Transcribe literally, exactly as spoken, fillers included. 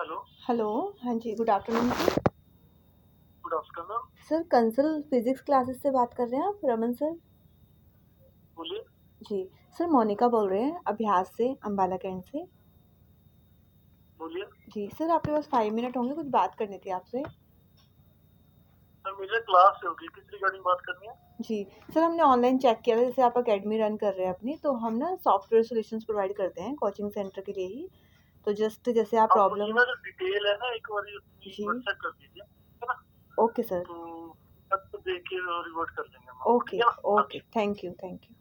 Hello. Hello. हाँ जी, good afternoon sir. Good afternoon. Sir Kansal physics classes से बात कर रहे हैं आप, रमन सर? बोलिए। जी। सर मोनिका बोल रहे हैं अभ्यास से, अम्बाला कैंट से। बोलिए। जी सर, आपके पास फाइव मिनट होंगे, कुछ बात करनी थी आपसे। सर मुझे क्लास से होगी, किस रिगार्डिंग बात करनी है? जी सर, हमने ऑनलाइन चेक किया था, जैसे आप अकेडमी रन कर रहे हैं अपनी, तो हम ना सॉफ्टवेयर सॉल्यूशंस प्रोवाइड करते हैं कोचिंग सेंटर के लिए ही। तो जस्ट जैसे आप आप मुझे प्रॉब्लम। ना जो डिटेल है ना एक बार उसकी जी। व्हाट्सएप कर दीजिए, है ना? Okay sir. तो तब तो देख के रिवर्ट कर लेंगे हम आपको, ठीक ओके है ना? हाँ ओके, जी। Thank you thank you.